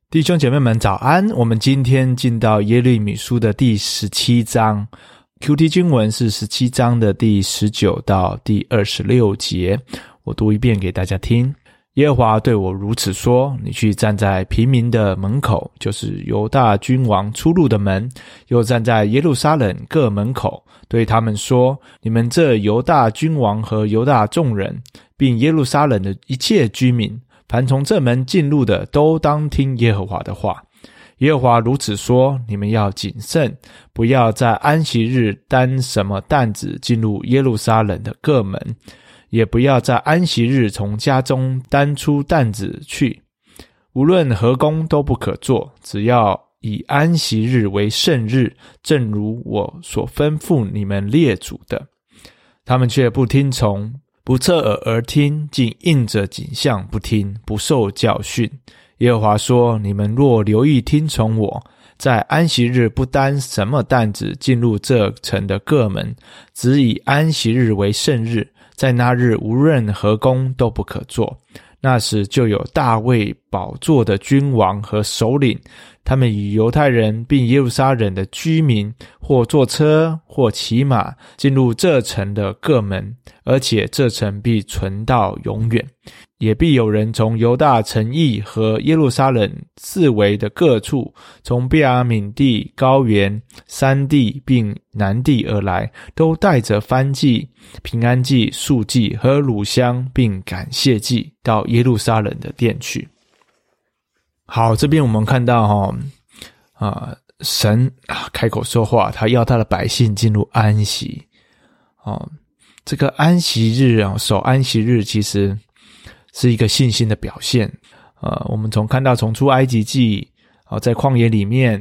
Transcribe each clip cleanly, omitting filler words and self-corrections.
弟兄姐妹们早安，我们今天进到耶利米书的第17章， QT 经文是17章的第19到第26节，我读一遍给大家听。耶和华对我如此说，你去站在平民的门口，就是犹大君王出入的门，又站在耶路撒冷各门口，对他们说，你们这犹大君王和犹大众人，并耶路撒冷的一切居民，凡从这门进入的，都当听耶和华的话。耶和华如此说，你们要谨慎，不要在安息日担什么担子进入耶路撒冷的各门，也不要在安息日从家中担出担子去。无论何工都不可做，只要以安息日为圣日，正如我所吩咐你们列祖的。他们却不听从，不侧耳而听，竟应着景象不听，不受教训。耶和华说，你们若留意听从我，在安息日不担什么担子进入这城的各门，只以安息日为圣日，在那日无论何工都不可做。那时就有大卫宝座的君王和首领，他们与犹太人并耶路撒冷的居民，或坐车或骑马，进入这城的各门，而且这城必存到永远。也必有人从犹大城邑和耶路撒冷四围的各处，从便雅悯地、高原、山地并南地而来，都带着燔祭、平安祭、素祭和乳香并感谢祭，到耶路撒冷的殿去。好，这边我们看到神开口说话，他要他的百姓进入安息。这个安息日守安息日其实是一个信心的表现。我们看到从出埃及记，在旷野里面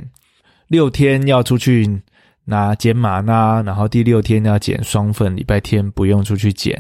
6天要出去拿捡玛纳，然后第6天要捡双份，礼拜天不用出去捡。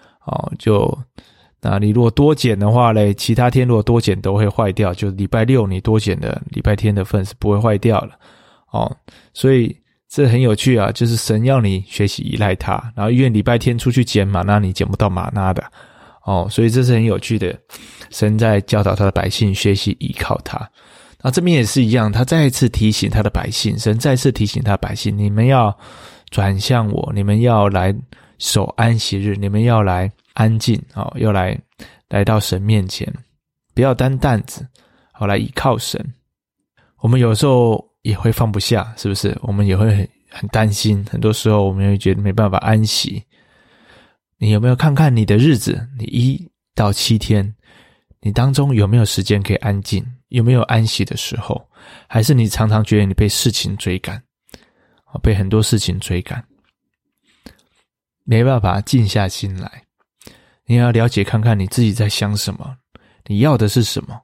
那你如果多捡的话咧，其他天如果多捡都会坏掉，就礼拜6你多捡的礼拜天的份是不会坏掉了。所以这很有趣啊，就是神要你学习依赖他，然后因为礼拜天出去捡玛纳，你捡不到玛纳的。所以这是很有趣的，神在教导他的百姓学习依靠他。那这边也是一样，他再一次提醒他的百姓，神再次提醒他的百姓，你们要转向我，你们要来守安息日，你们要来安静，要来到神面前，不要担担子，来依靠神。我们有时候也会放不下，是不是？我们也会很担心，很多时候我们会觉得没办法安息。你有没有看看你的日子，你1到7天，你当中有没有时间可以安静，有没有安息的时候？还是你常常觉得你被事情追赶，被很多事情追赶，没办法静下心来？你要了解看看你自己在想什么，你要的是什么？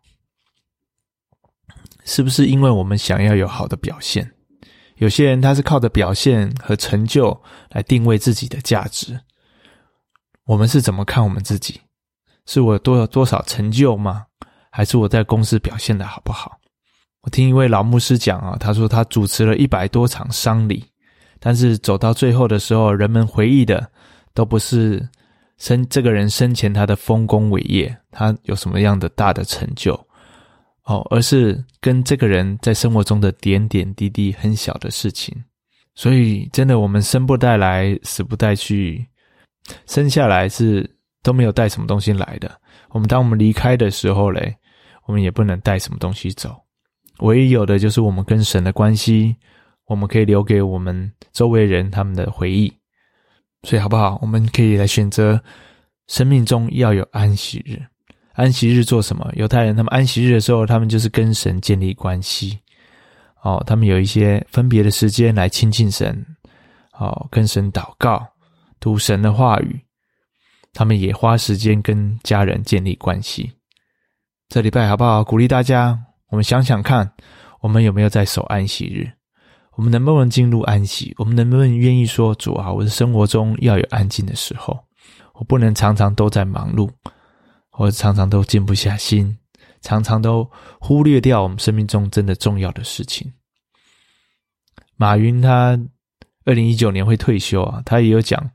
是不是因为我们想要有好的表现？有些人他是靠着表现和成就来定位自己的价值。我们是怎么看我们自己？是我有多少成就吗？还是我在公司表现得好不好？我听一位老牧师讲他说他主持了100多场丧礼，但是走到最后的时候，人们回忆的都不是这个人生前他的丰功伟业，他有什么样的大的成就，而是跟这个人在生活中的点点滴滴很小的事情。所以真的我们生不带来，死不带去，生下来是都没有带什么东西来的。当我们离开的时候咧，我们也不能带什么东西走。唯一有的就是我们跟神的关系，我们可以留给我们周围人他们的回忆。所以好不好？我们可以来选择生命中要有安息日。安息日做什么？犹太人他们安息日的时候，他们就是跟神建立关系。他们有一些分别的时间来亲近神，跟神祷告，读神的话语。他们也花时间跟家人建立关系。这礼拜好不好？鼓励大家，我们想想看，我们有没有在守安息日？我们能不能进入安息？我们能不能愿意说，主啊，我的生活中要有安静的时候，我不能常常都在忙碌，或者常常都静不下心，常常都忽略掉我们生命中真的重要的事情。马云他2019年会退休他也有讲，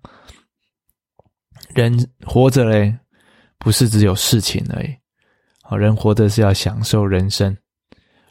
人活着咧，不是只有事情而已。人活着是要享受人生，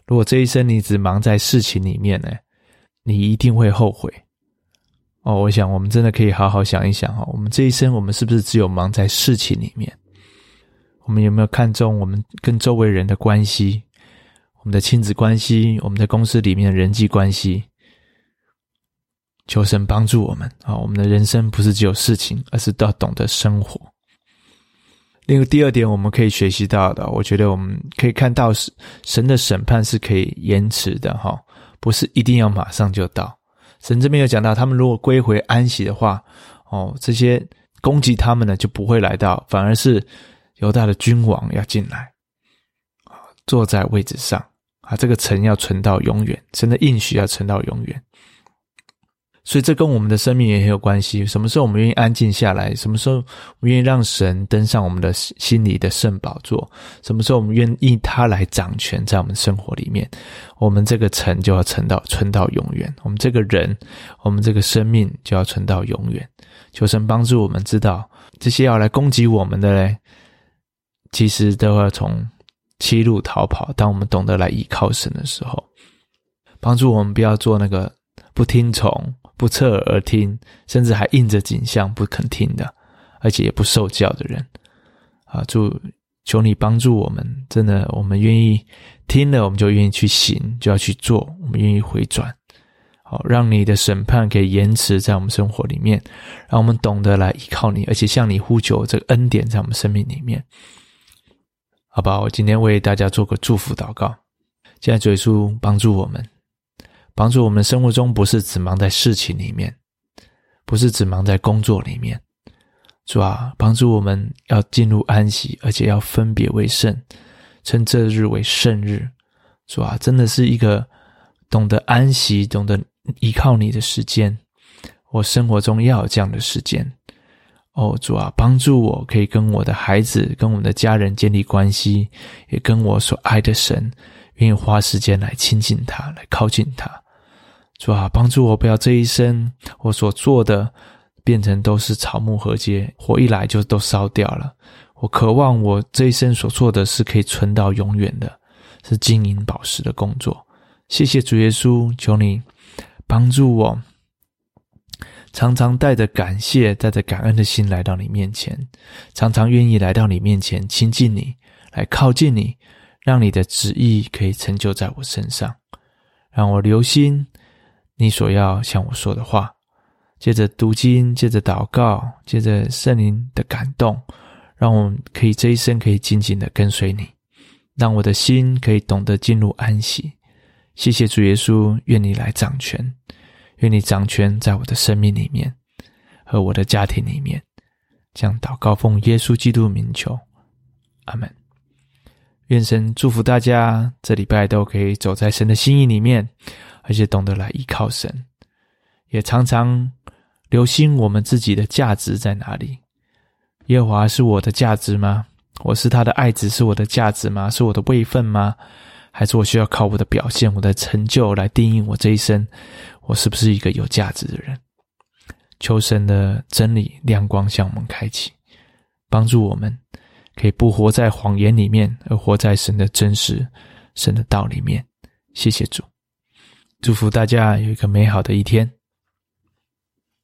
如果这一生你只忙在事情里面呢，你一定会后悔。我想我们真的可以好好想一想我们这一生我们是不是只有忙在事情里面？我们有没有看重我们跟周围人的关系，我们的亲子关系，我们在公司里面的人际关系？求神帮助我们我们的人生不是只有事情，而是要懂得生活。另外第二点我们可以学习到的，我觉得我们可以看到神的审判是可以延迟的不是一定要马上就到。神这边有讲到，他们如果归回安息的话这些攻击他们的就不会来到，反而是犹大的君王要进来坐在位置上这个城要存到永远，神的应许要存到永远。所以这跟我们的生命也很有关系，什么时候我们愿意安静下来，什么时候我们愿意让神登上我们的心里的圣宝座，什么时候我们愿意他来掌权在我们生活里面，我们这个城就要存到永远，我们这个人，我们这个生命就要存到永远。求神帮助我们知道，这些要来攻击我们的嘞，其实都要从七路逃跑。当我们懂得来依靠神的时候，帮助我们不要做那个不听从、不侧耳而听，甚至还应着景象不肯听的，而且也不受教的人求你帮助我们，真的我们愿意听了，我们就愿意去行，就要去做，我们愿意回转让你的审判可以延迟在我们生活里面，让我们懂得来依靠你，而且向你呼求这个恩典在我们生命里面。好吧，我今天为大家做个祝福祷告。现在主耶稣帮助我们生活中不是只忙在事情里面，不是只忙在工作里面。主帮助我们要进入安息，而且要分别为圣，称这日为圣日。主真的是一个懂得安息、懂得依靠你的时间。我生活中要有这样的时间。主帮助我可以跟我的孩子、跟我们的家人建立关系，也跟我所爱的神愿意花时间来亲近他，来靠近他。主帮助我不要这一生我所做的变成都是草木禾秸，火一来就都烧掉了。我渴望我这一生所做的是可以存到永远的，是金银宝石的工作。谢谢主耶稣，求你帮助我常常带着感谢、带着感恩的心来到你面前，常常愿意来到你面前亲近你，来靠近你，让你的旨意可以成就在我身上，让我留心你所要向我说的话。接着读经，接着祷告，接着圣灵的感动，让我们可以这一生可以紧紧的跟随你，让我的心可以懂得进入安息。谢谢主耶稣，愿你来掌权，愿你掌权在我的生命里面和我的家庭里面。这样祷告奉耶稣基督名求，阿们。愿神祝福大家这礼拜都可以走在神的心意里面，而且懂得来依靠神，也常常留心我们自己的价值在哪里。耶和华是我的价值吗？我是他的爱子是我的价值吗？是我的位分吗？还是我需要靠我的表现、我的成就来定义我这一生我是不是一个有价值的人？求神的真理亮光向我们开启，帮助我们可以不活在谎言里面，而活在神的真实、神的道里面。谢谢主，祝福大家有一个美好的一天。